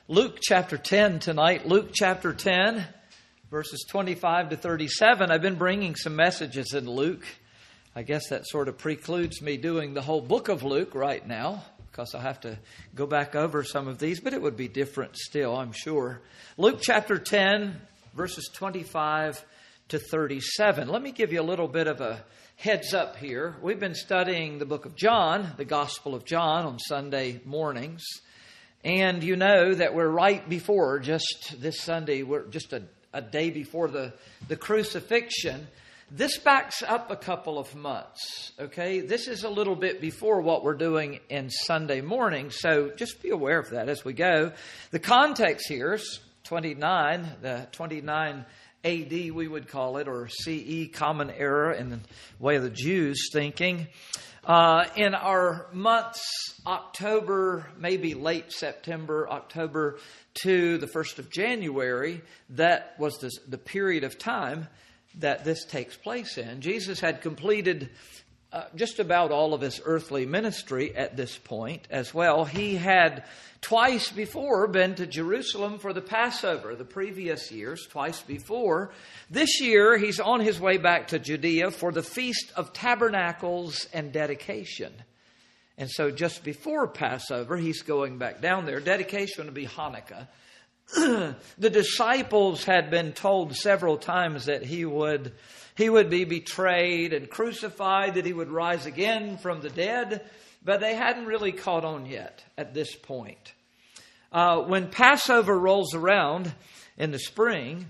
Luke chapter 10 tonight. Luke chapter 10, verses 25 to 37. I've been bringing some messages in Luke. I guess that sort of precludes me doing the whole book of Luke right now, because I have to go back over some of these, but it would be different still, I'm sure. Luke chapter 10, verses 25 to 37. Let me give you a little bit of a heads up here. We've been studying the book of John, the Gospel of John, on Sunday mornings. And you know that we're right before, just this Sunday, we're just a day before the crucifixion. This backs up a couple of months, okay? This is a little bit before what we're doing in Sunday morning, so just be aware of that as we go. The context here is 29 AD, we would call it, or CE, Common Era, in the way of the Jews thinking. In our months, October, maybe late September, October to the 1st of January, that was the period of time that this takes place in. Jesus had completed just about all of his earthly ministry at this point as well. He had twice before been to Jerusalem for the Passover, the previous years, twice before. This year, he's on his way back to Judea for the Feast of Tabernacles and Dedication. And so just before Passover, he's going back down there. Dedication would be Hanukkah. The disciples had been told several times that he would be betrayed and crucified, that he would rise again from the dead, but they hadn't really caught on yet at this point. When Passover rolls around in the spring,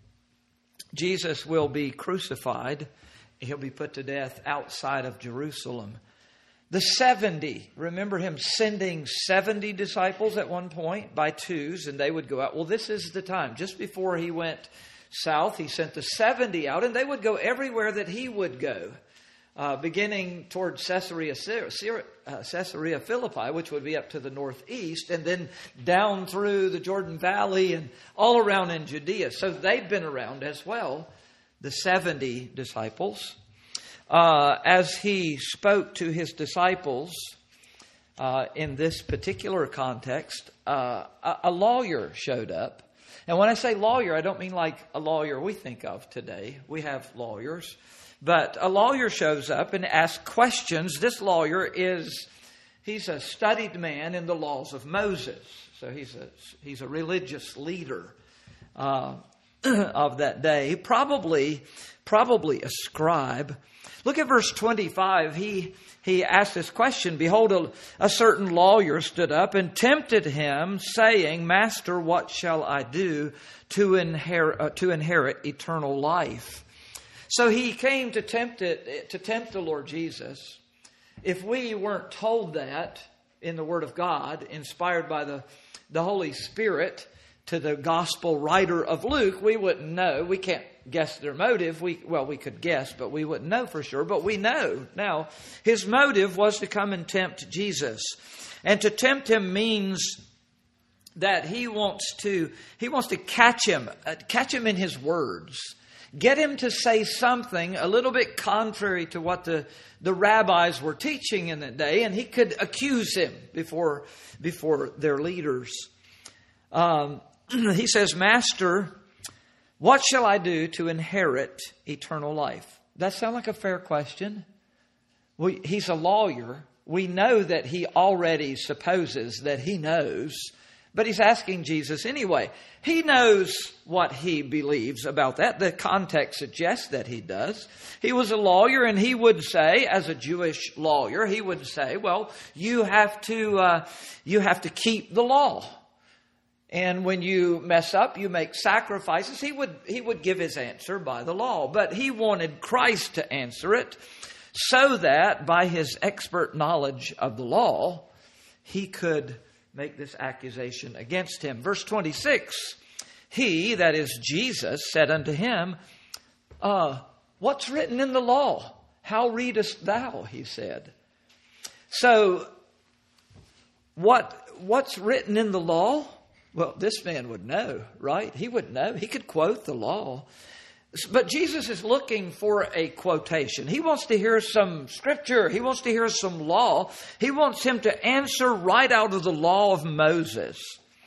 Jesus will be crucified. He'll be put to death outside of Jerusalem. The 70, remember him sending 70 disciples at one point by twos, and they would go out. Well, this is the time. Just before he went south, he sent the 70 out, and they would go everywhere that he would go, beginning toward Caesarea Philippi, which would be up to the northeast, and then down through the Jordan Valley and all around in Judea. So they've been around as well, the 70 disciples. As he spoke to his disciples in this particular context, a lawyer showed up. And when I say lawyer, I don't mean like a lawyer we think of today. We have lawyers. But a lawyer shows up and asks questions. This lawyer he's a studied man in the laws of Moses. So he's a religious leader of that day. Probably a scribe. Look at verse 25. He asked this question. Behold, a certain lawyer stood up and tempted him, saying, Master, what shall I do to inherit eternal life? So he came to tempt the Lord Jesus. If we weren't told that in the Word of God, inspired by the Holy Spirit to the gospel writer of Luke, we wouldn't know. We can't guess their motive. We could guess, but we wouldn't know for sure. But we know now his motive was to come and tempt Jesus. And to tempt him means that he wants to catch him in his words. Get him to say something a little bit contrary to what the rabbis were teaching in that day, and he could accuse him before their leaders. He says, Master, what shall I do to inherit eternal life? That sound like a fair question? He's a lawyer. We know that he already supposes that he knows, but he's asking Jesus anyway. He knows what he believes about that. The context suggests that he does. He was a lawyer, and he would say, as a Jewish lawyer, he would say, well, you have to keep the law. And when you mess up, you make sacrifices. He would give his answer by the law. But he wanted Christ to answer it so that by his expert knowledge of the law, he could make this accusation against him. Verse 26, he, that is Jesus, said unto him, what's written in the law? How readest thou? He said. So, what's written in the law? Well, this man would know, right? He would know. He could quote the law. But Jesus is looking for a quotation. He wants to hear some scripture. He wants to hear some law. He wants him to answer right out of the law of Moses.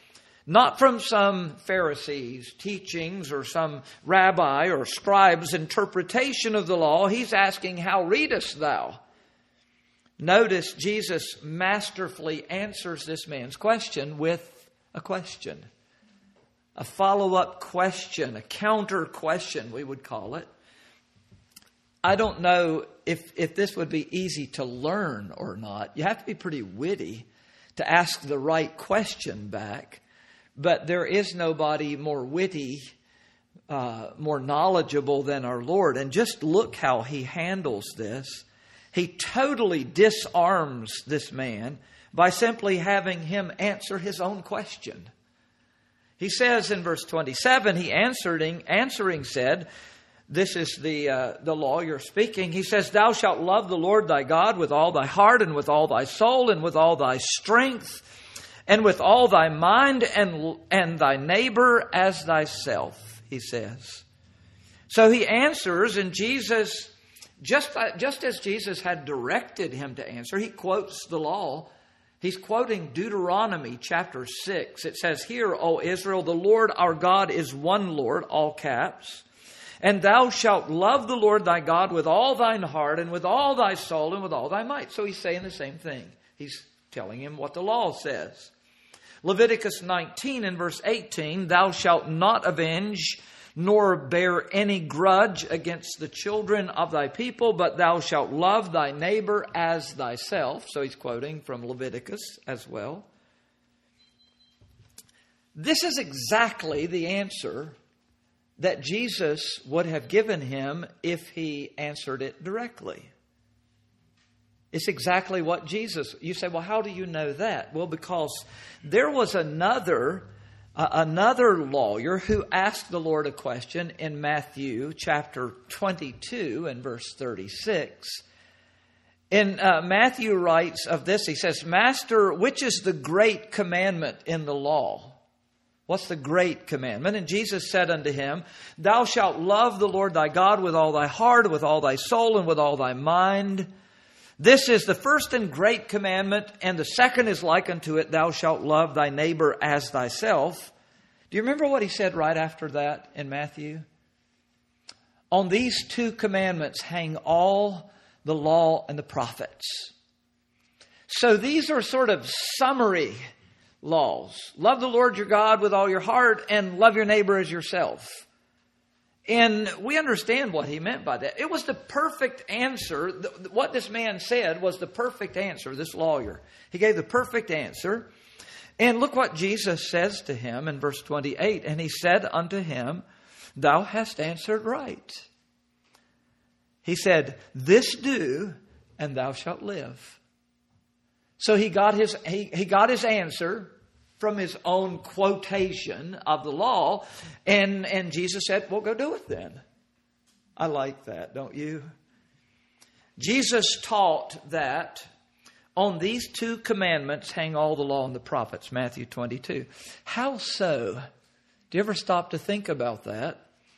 Not from some Pharisees' teachings or some rabbi or scribe's interpretation of the law. He's asking, how readest thou? Notice Jesus masterfully answers this man's question with a question. A follow-up question, a counter question, we would call it. I don't know if this would be easy to learn or not. You have to be pretty witty to ask the right question back. But there is nobody more witty, more knowledgeable than our Lord. And just look how he handles this. He totally disarms this man by simply having him answer his own question. He says in verse 27, he answering said, this is the lawyer speaking. He says, thou shalt love the Lord thy God with all thy heart and with all thy soul and with all thy strength and with all thy mind and thy neighbor as thyself, he says. So he answers, and Jesus, just as Jesus had directed him to answer, he quotes the law. He's quoting Deuteronomy chapter 6. It says, hear, O Israel, the Lord our God is one Lord, all caps. And thou shalt love the Lord thy God with all thine heart and with all thy soul and with all thy might. So he's saying the same thing. He's telling him what the law says. Leviticus 19 and verse 18, thou shalt not avenge nor bear any grudge against the children of thy people, but thou shalt love thy neighbor as thyself. So he's quoting from Leviticus as well. This is exactly the answer that Jesus would have given him if he answered it directly. It's exactly what Jesus... You say, well, how do you know that? Well, because there was another lawyer who asked the Lord a question in Matthew chapter 22 and verse 36. And Matthew writes of this, he says, Master, which is the great commandment in the law? What's the great commandment? And Jesus said unto him, thou shalt love the Lord thy God with all thy heart, with all thy soul, and with all thy mind. This is the first and great commandment, and the second is like unto it, thou shalt love thy neighbor as thyself. Do you remember what he said right after that in Matthew? On these two commandments hang all the law and the prophets. So these are sort of summary laws. Love the Lord your God with all your heart and love your neighbor as yourself. And we understand what he meant by that. It was the perfect answer. What this man said was the perfect answer, this lawyer. He gave the perfect answer. And look what Jesus says to him in verse 28. And he said unto him, thou hast answered right. He said, this do, and thou shalt live. So he got his answer from his own quotation of the law. And Jesus said, well, go do it then. I like that, don't you? Jesus taught that on these two commandments hang all the law and the prophets, Matthew 22. How so? Do you ever stop to think about that?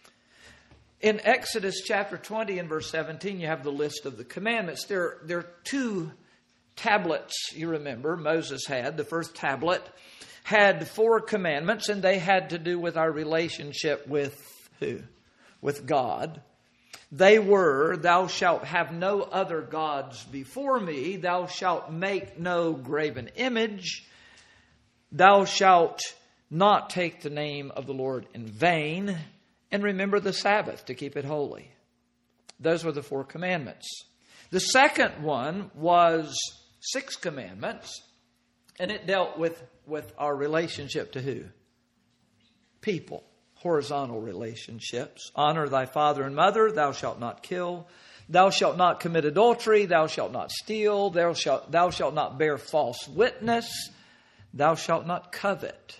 In Exodus chapter 20 and verse 17, you have the list of the commandments. There are two tablets, you remember, Moses had. The first tablet had 4 commandments, and they had to do with our relationship with who? With God. They were, thou shalt have no other gods before me. Thou shalt make no graven image. Thou shalt not take the name of the Lord in vain. And remember the Sabbath to keep it holy. Those were the 4 commandments. The second one was 6 commandments. And it dealt with our relationship to who? People. Horizontal relationships. Honor thy father and mother. Thou shalt not kill. Thou shalt not commit adultery. Thou shalt not steal. Thou shalt not bear false witness. Thou shalt not covet.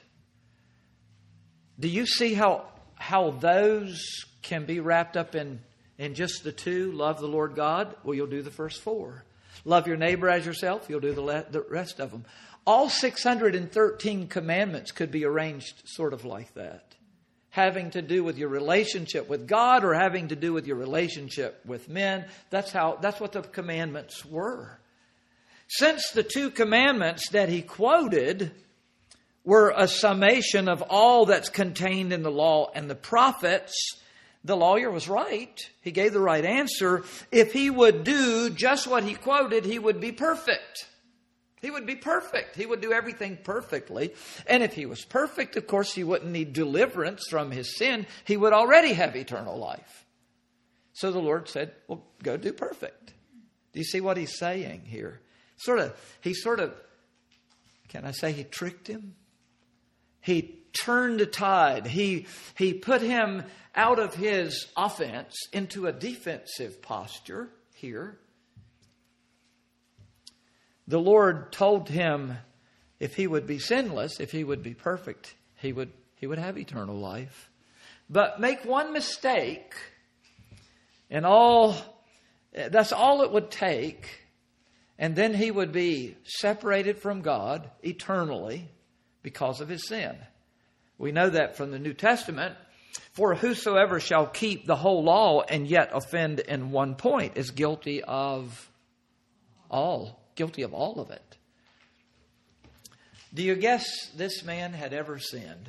Do you see how those can be wrapped up in just the 2? Love the Lord God. Well, you'll do the first 4. Love your neighbor as yourself. You'll do the rest of them. All 613 commandments could be arranged sort of like that. Having to do with your relationship with God or having to do with your relationship with men. That's what the commandments were. Since the 2 commandments that he quoted were a summation of all that's contained in the law and the prophets, the lawyer was right. He gave the right answer. If he would do just what he quoted, he would be perfect. He would be perfect. He would do everything perfectly. And if he was perfect, of course, he wouldn't need deliverance from his sin. He would already have eternal life. So the Lord said, well, go do perfect. Do you see what he's saying here? He tricked him? He turned the tide. He put him out of his offense into a defensive posture here. The Lord told him if he would be sinless, if he would be perfect, he would have eternal life. But make one mistake, and that's all it would take, and then he would be separated from God eternally because of his sin. We know that from the New Testament. For whosoever shall keep the whole law and yet offend in one point is guilty of all of it. Do you guess this man had ever sinned?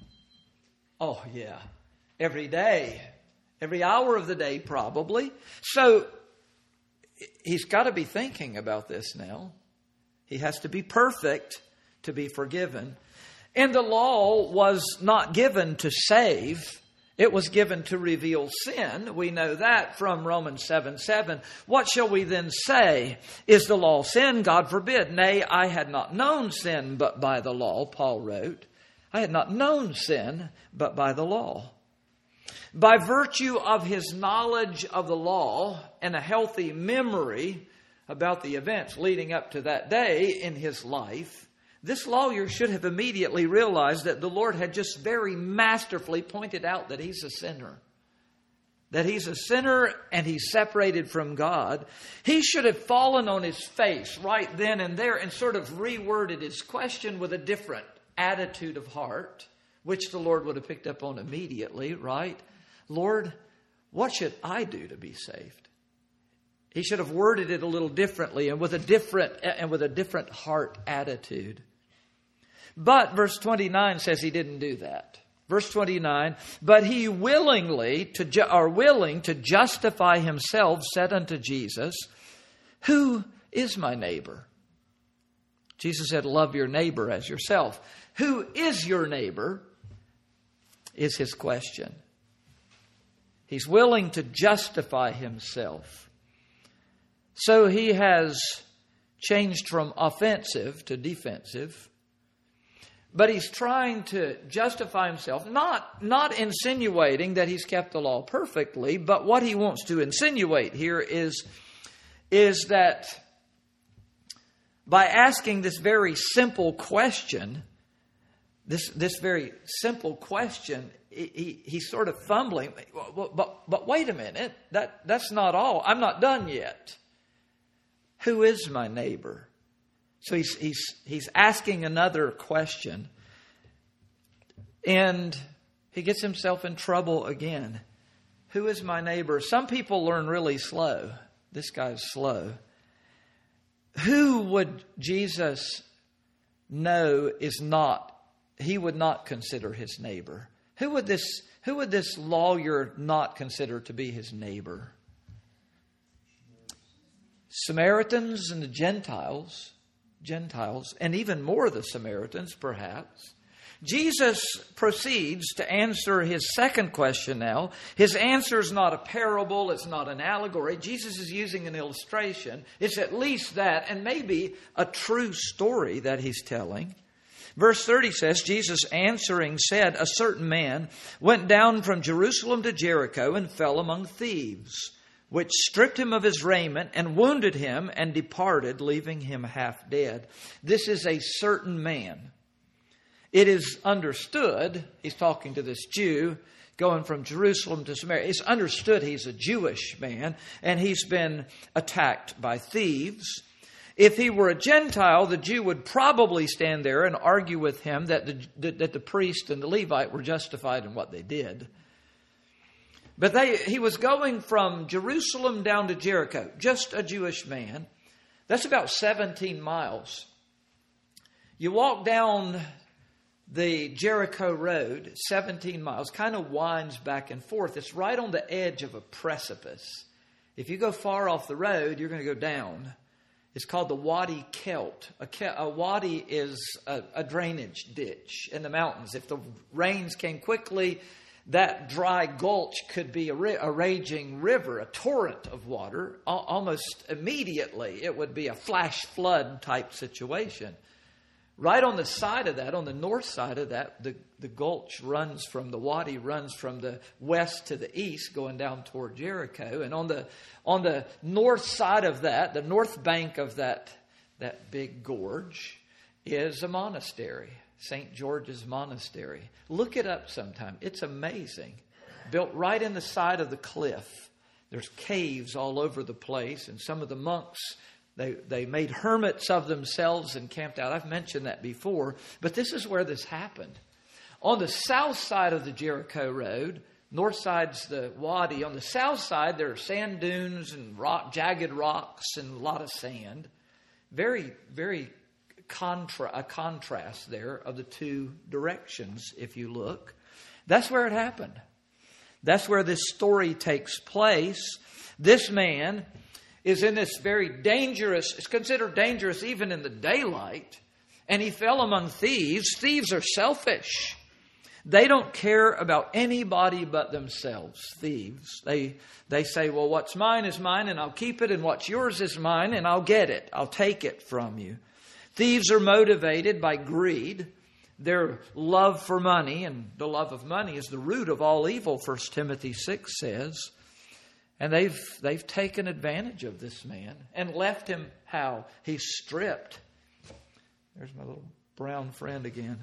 Oh, yeah. Every day. Every hour of the day, probably. So he's got to be thinking about this now. He has to be perfect to be forgiven. And the law was not given to save. It was given to reveal sin. We know that from Romans 7:7. What shall we then say? Is the law sin? God forbid. Nay, I had not known sin but by the law, Paul wrote. I had not known sin but by the law. By virtue of his knowledge of the law and a healthy memory about the events leading up to that day in his life, this lawyer should have immediately realized that the Lord had just very masterfully pointed out that he's a sinner. That he's a sinner and he's separated from God. He should have fallen on his face right then and there and sort of reworded his question with a different attitude of heart, which the Lord would have picked up on immediately, right? Lord, what should I do to be saved? He should have worded it a little differently and with a different heart attitude. But verse 29 says he didn't do that. Verse 29, but he willing to justify himself said unto Jesus, who is my neighbor? Jesus said, love your neighbor as yourself. Who is your neighbor is his question. He's willing to justify himself. So he has changed from offensive to defensive. But he's trying to justify himself, not insinuating that he's kept the law perfectly, but what he wants to insinuate here is that by asking this very simple question, he's sort of fumbling. But wait a minute, that's not all. I'm not done yet. Who is my neighbor? So he's asking another question. And he gets himself in trouble again. Who is my neighbor? Some people learn really slow. This guy's slow. Who would Jesus know he would not consider his neighbor? Who would this lawyer not consider to be his neighbor? Samaritans and the Gentiles, and even more the Samaritans, perhaps. Jesus proceeds to answer his second question now. His answer is not a parable. It's not an allegory. Jesus is using an illustration. It's at least that, and maybe a true story that he's telling. Verse 30 says, Jesus answering said, a certain man went down from Jerusalem to Jericho and fell among thieves, which stripped him of his raiment and wounded him and departed, leaving him half dead. This is a certain man. It is understood, he's talking to this Jew going from Jerusalem to Samaria. It's understood he's a Jewish man and he's been attacked by thieves. If he were a Gentile, the Jew would probably stand there and argue with him that the priest and the Levite were justified in what they did. But he was going from Jerusalem down to Jericho, just a Jewish man. That's about 17 miles. You walk down The Jericho Road, 17 miles, kind of winds back and forth. It's right on the edge of a precipice. If you go far off the road, you're going to go down. It's called the Wadi Kelt. A wadi is a drainage ditch in the mountains. If the rains came quickly, that dry gulch could be a raging river, a torrent of water. Almost immediately, it would be a flash flood type situation. Right on the side of that, on the north side of that, the gulch runs from the wadi, runs from the west to the east, going down toward Jericho. And on the north side of that, the north bank of that big gorge, is a monastery, St. George's Monastery. Look it up sometime. It's amazing. Built right in the side of the cliff. There's caves all over the place, and some of the monks, They made hermits of themselves and camped out. I've mentioned that before, but this is where this happened. On the south side of the Jericho Road, north side's the wadi. On the south side, there are sand dunes and jagged rocks and a lot of sand. Very, very a contrast there of the two directions, if you look. That's where it happened. That's where this story takes place. This man is in this very dangerous, it's considered dangerous even in the daylight, and he fell among thieves. Thieves are selfish. They don't care about anybody but themselves, thieves. They say, well, what's mine is mine, and I'll keep it, and what's yours is mine, and I'll get it. I'll take it from you. Thieves are motivated by greed, their love for money, and the love of money is the root of all evil, 1 Timothy 6 says. And they've taken advantage of this man and left him how? He's stripped. There's my little brown friend again.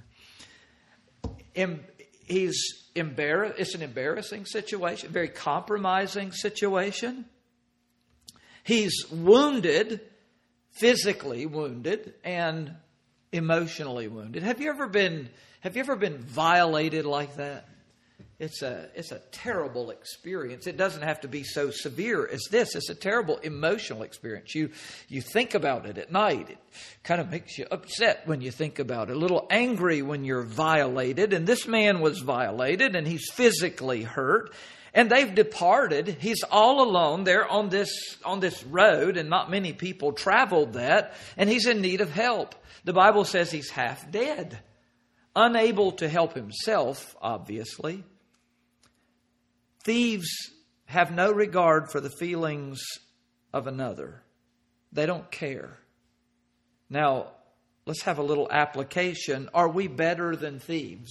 He's embarrassed. It's an embarrassing situation, very compromising situation. He's wounded, physically wounded, and emotionally wounded. Have you ever been violated like that? It's a terrible experience. It doesn't have to be so severe as this. It's a terrible emotional experience. You think about it at night. It kind of makes you upset when you think about it. A little angry when you're violated. And this man was violated and he's physically hurt. And they've departed. He's all alone there on this road, and not many people traveled that. And he's in need of help. The Bible says he's half dead. Unable to help himself, obviously. Thieves have no regard for the feelings of another. They don't care. Now, let's have a little application. Are we better than thieves?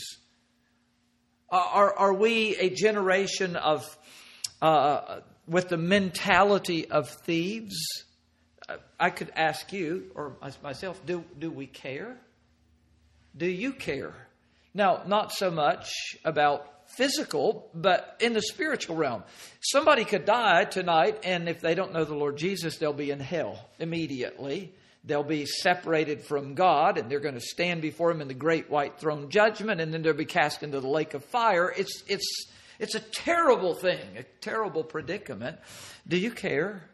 Are we a generation of with the mentality of thieves? I could ask you or myself, do we care? Do you care? Now, not so much about physical, but in the spiritual realm. Somebody could die tonight, and if they don't know the Lord Jesus, they'll be in hell immediately. They'll be separated from God, and they're going to stand before Him in the great white throne judgment, and then they'll be cast into the lake of fire. It's a terrible thing, a terrible predicament. Do you care?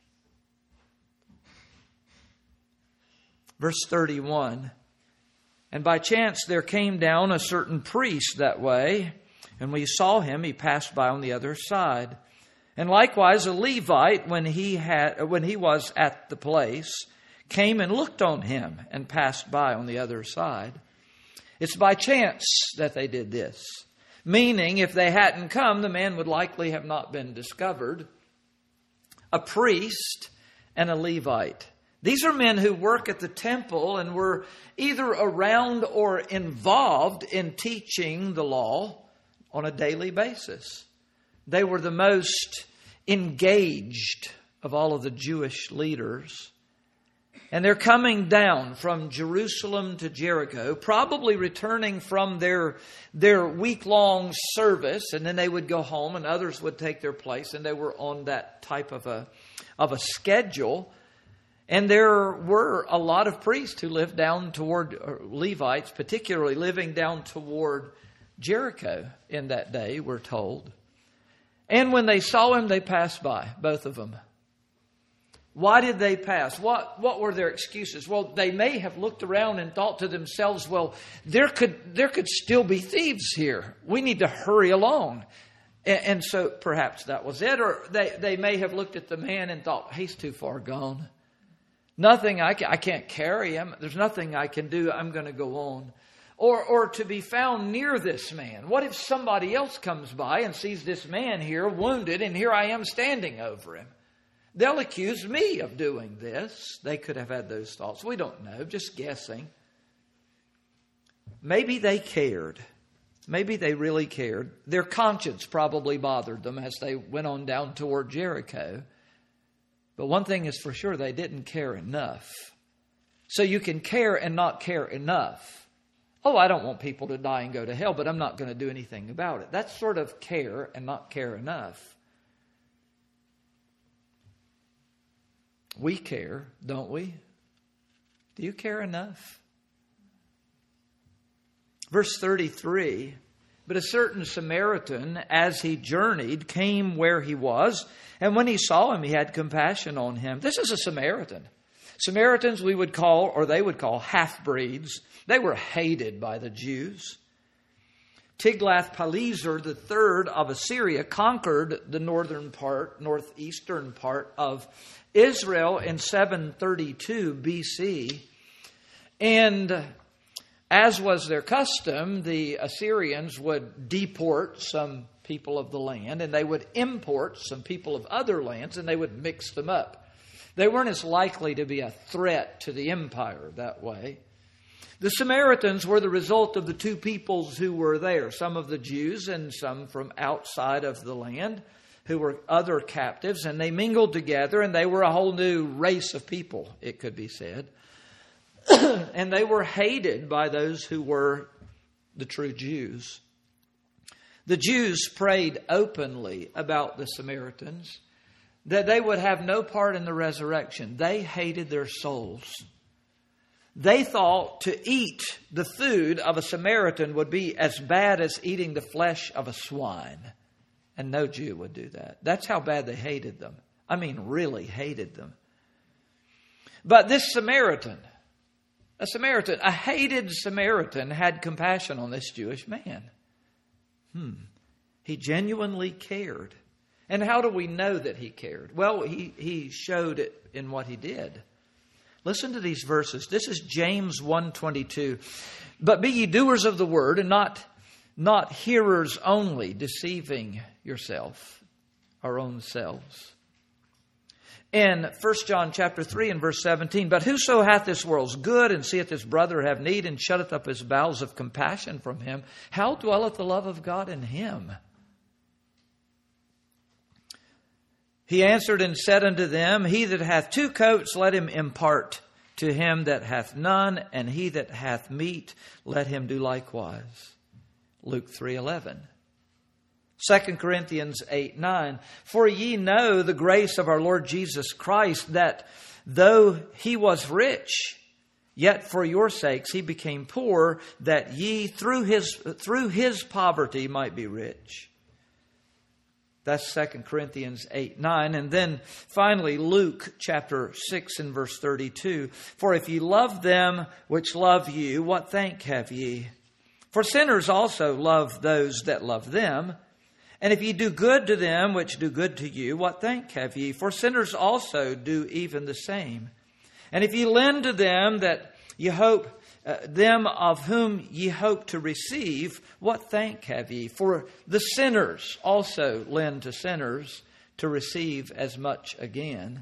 Verse 31. And by chance there came down a certain priest that way, and we saw him, he passed by on the other side. And likewise a Levite, when he was at the place, came and looked on him and passed by on the other side. It's by chance that they did this. Meaning, if they hadn't come, the man would likely have not been discovered. A priest and a Levite. These are men who work at the temple and were either around or involved in teaching the law on a daily basis. They were the most engaged of all of the Jewish leaders. And they're coming down from Jerusalem to Jericho, probably returning from their week-long service, and then they would go home and others would take their place, and they were on that type of a schedule. And there were a lot of priests who lived down toward, Levites particularly, living down toward Jericho in that day, we're told. And when they saw him, they passed by, both of them. Why did they pass? What were their excuses? Well, they may have looked around and thought to themselves, well, there could still be thieves here. We need to hurry along. And so perhaps that was it. Or they may have looked at the man and thought, he's too far gone. Nothing, I can't carry him. There's nothing I can do. I'm going to go on. Or to be found near this man. What if somebody else comes by and sees this man here wounded and here I am standing over him? They'll accuse me of doing this. They could have had those thoughts. We don't know, just guessing. Maybe they cared. Maybe they really cared. Their conscience probably bothered them as they went on down toward Jericho. But one thing is for sure, they didn't care enough. So you can care and not care enough. Oh, I don't want people to die and go to hell, but I'm not going to do anything about it. That's sort of care and not care enough. We care, don't we? Do you care enough? Verse 33, but a certain Samaritan, as he journeyed, came where he was, and when he saw him, he had compassion on him. This is a Samaritan. Samaritans we would call, or they would call, half-breeds. They were hated by the Jews. Tiglath-Pileser III of Assyria conquered the northeastern part of Israel in 732 BC. And as was their custom, the Assyrians would deport some people of the land and they would import some people of other lands and they would mix them up. They weren't as likely to be a threat to the empire that way. The Samaritans were the result of the two peoples who were there, some of the Jews and some from outside of the land who were other captives, and they mingled together and they were a whole new race of people, it could be said. And they were hated by those who were the true Jews. The Jews prayed openly about the Samaritans that they would have no part in the resurrection. They hated their souls. They thought to eat the food of a Samaritan would be as bad as eating the flesh of a swine. And no Jew would do that. That's how bad they hated them. I mean, really hated them. But this Samaritan, a hated Samaritan, had compassion on this Jewish man. He genuinely cared. And how do we know that he cared? Well, he showed it in what he did. Listen to these verses. This is James 1:22. But be ye doers of the word and not hearers only, deceiving yourself, our own selves. In 1 John chapter 3 and verse 17, but whoso hath this world's good and seeth his brother have need and shutteth up his bowels of compassion from him, how dwelleth the love of God in him? He answered and said unto them, he that hath 2 coats, let him impart to him that hath none, and he that hath meat, let him do likewise. Luke 3:11. 2 Corinthians 8:9. For ye know the grace of our Lord Jesus Christ, that though he was rich, yet for your sakes he became poor, that ye through his poverty might be rich. That's 2 Corinthians 8:9. And then finally, Luke chapter 6 and verse 32. For if ye love them which love you, what thank have ye? For sinners also love those that love them. And if ye do good to them which do good to you, what thank have ye? For sinners also do even the same. And if ye lend to them that ye hope, them of whom ye hope to receive, what thank have ye? For the sinners also lend to sinners to receive as much again.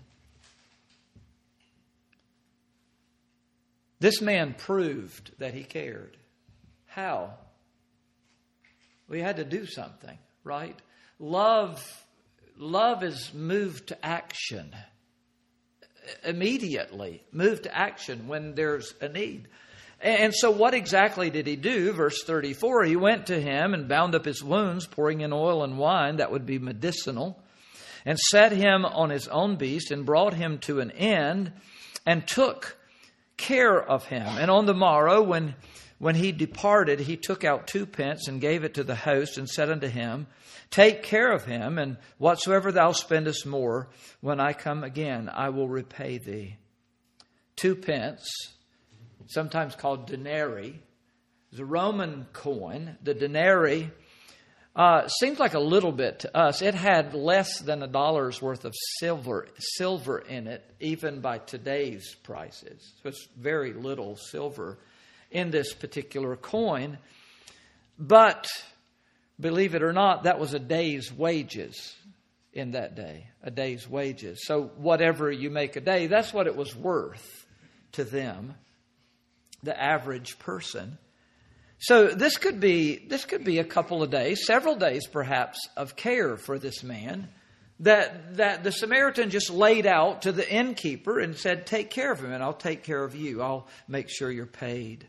This man proved that he cared. How? We had to do something, right? Love is moved to action. Immediately moved to action when there's a need. And so what exactly did he do? Verse 34, he went to him and bound up his wounds, pouring in oil and wine that would be medicinal, and set him on his own beast and brought him to an inn and took care of him. And on the morrow, when When he departed, he took out 2 pence and gave it to the host and said unto him, Take care of him, and whatsoever thou spendest more, when I come again, I will repay thee. 2 pence, sometimes called denarii, is a Roman coin. The denarii seems like a little bit to us. It had less than $1 worth of silver in it, even by today's prices. So it's very little silver in this particular coin. But believe it or not, that was a day's wages in that day, a day's wages. So whatever you make a day, that's what it was worth to them, the average person. So this could be a couple of days, several days perhaps, of care for this man that the Samaritan just laid out to the innkeeper and said, Take care of him and I'll take care of you. I'll make sure you're paid.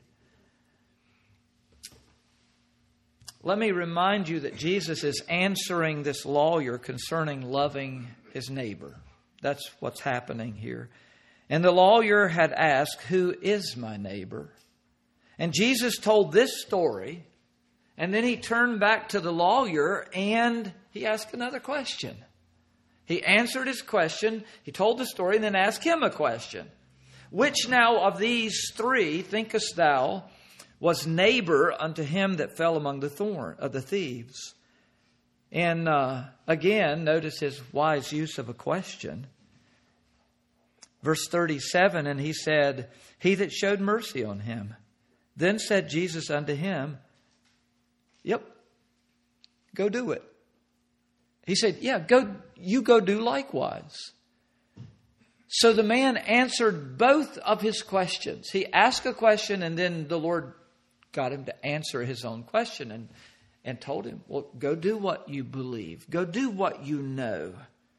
Let me remind you that Jesus is answering this lawyer concerning loving his neighbor. That's what's happening here. And the lawyer had asked, Who is my neighbor? And Jesus told this story, and then he turned back to the lawyer and he asked another question. He answered his question, he told the story, and then asked him a question. Which now of these 3 thinkest thou was neighbor unto him that fell among the thieves? And again, notice his wise use of a question. Verse 37, and he said, He that showed mercy on him. Then said Jesus unto him, Yep, go do it. He said, Yeah, you go do likewise. So the man answered both of his questions. He asked a question and then the Lord got him to answer his own question and told him, Well, go do what you believe. Go do what you know.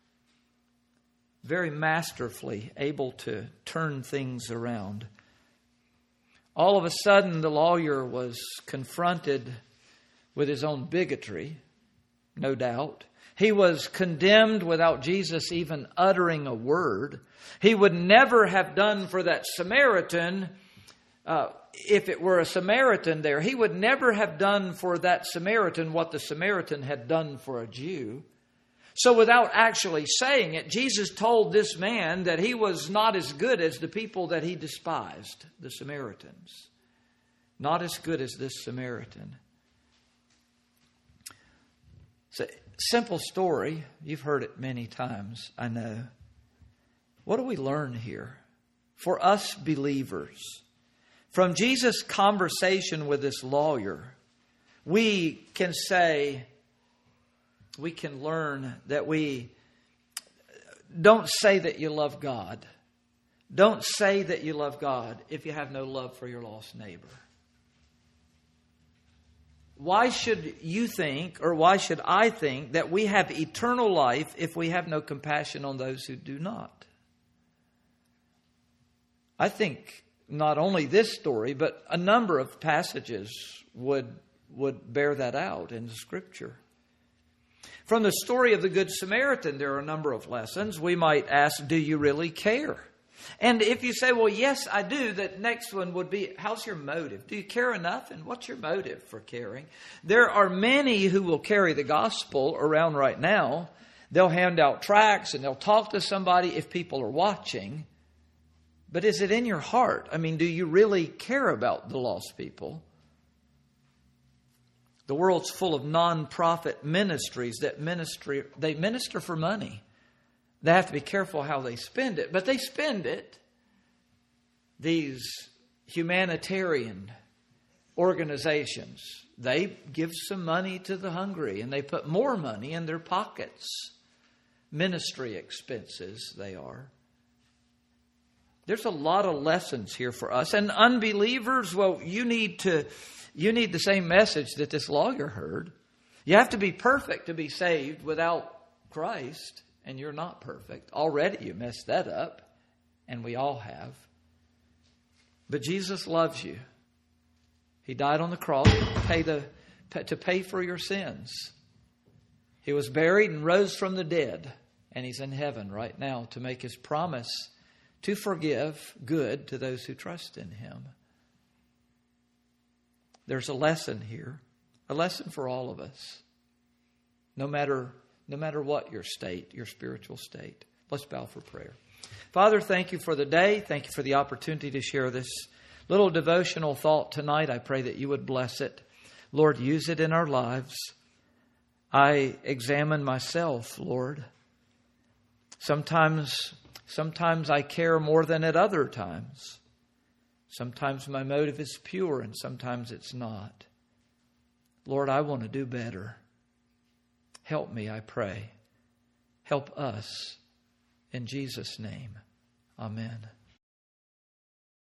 Very masterfully able to turn things around. All of a sudden, the lawyer was confronted with his own bigotry, no doubt. He was condemned without Jesus even uttering a word. He would never have done for that Samaritan, if it were a Samaritan there, he would never have done for that Samaritan what the Samaritan had done for a Jew. So without actually saying it, Jesus told this man that he was not as good as the people that he despised, the Samaritans. Not as good as this Samaritan. It's a simple story. You've heard it many times, I know. What do we learn here? For us believers, from Jesus' conversation with this lawyer, we can learn that we don't say that you love God. Don't say that you love God if you have no love for your lost neighbor. Why should you think, or why should I think, that we have eternal life if we have no compassion on those who do not? I think not only this story, but a number of passages would bear that out in the Scripture. From the story of the Good Samaritan, there are a number of lessons. We might ask, do you really care? And if you say, well, yes, I do, the next one would be, how's your motive? Do you care enough? And what's your motive for caring? There are many who will carry the gospel around right now. They'll hand out tracts and they'll talk to somebody if people are watching. But is it in your heart? I mean, do you really care about the lost people? The world's full of non-profit ministries that minister for money. They have to be careful how they spend it, but they spend it. These humanitarian organizations, they give some money to the hungry and they put more money in their pockets. Ministry expenses, they are. There's a lot of lessons here for us. And unbelievers, well, you need the same message that this lawyer heard. You have to be perfect to be saved without Christ. And you're not perfect. Already you messed that up. And we all have. But Jesus loves you. He died on the cross to pay for your sins. He was buried and rose from the dead. And He's in heaven right now to make His promise to forgive good to those who trust in Him. there's a lesson here, a lesson for all of us, no matter what your state, your spiritual state. Let's bow for prayer. Father, thank you for the day. Thank you for the opportunity to share this little devotional thought tonight. I pray that you would bless it. Lord, use it in our lives. I examine myself, Lord. Sometimes I care more than at other times. Sometimes my motive is pure and sometimes it's not. Lord, I want to do better. Help me, I pray. Help us. In Jesus' name, amen.